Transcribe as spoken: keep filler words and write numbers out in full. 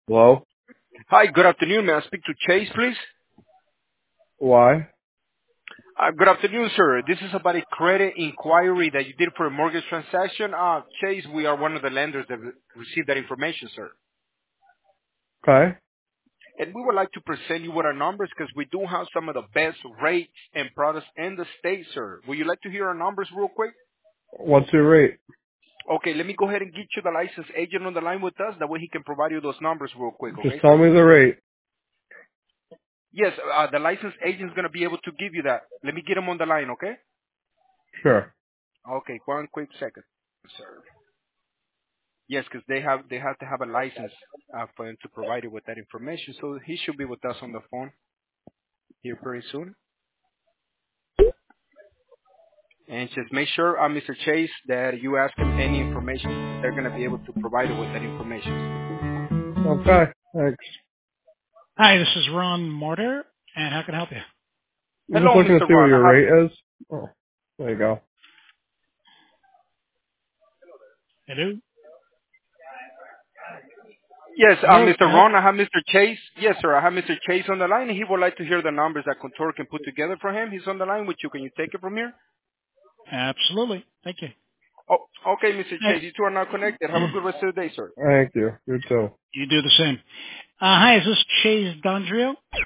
Hello? Hi, good afternoon. May I speak to Chase, please? Why? Uh, good afternoon, sir. This is about a credit inquiry that you did for a mortgage transaction. Uh, Chase, we are one of the lenders that re- received that information, sir. Okay. And we would like to present you with our numbers because we do have some of the best rates and products in the state, sir. Would you like to hear our numbers real quick? What's your rate? Okay, let me go ahead and get you the licensed agent on the line with us. That way he can provide you those numbers real quick, Just okay, tell sir? me the rate. Yes, uh, the licensed agent is going to be able to give you that. Let me get him on the line, okay? Sure. Okay, one quick second, sir. Yes, because they have they have to have a license uh, for him to provide you with that information. So he should be with us on the phone here very soon. And just make sure, uh, Mister Chase, that you ask him any information. They're going to be able to provide you with that information. Okay. Thanks. Hi, this is Ron Mortar, and how can I help you? I'm just Hello, looking to Mister see what Ron. I your have rate is. Oh, there you go. Hello? yes, uh, Hello? Mister Can I help? Ron. I have Mister Chase. Yes, sir. I have Mister Chase on the line, and he would like to hear the numbers that Contour can put together for him. He's on the line with you. Can you take it from here? Absolutely. Thank you. Oh, okay, Mister Hey. Chase. You two are now connected. Have a good rest of the day, sir. Thank you. You too. You do the same. Uh, hi, is this Chase Dondrio?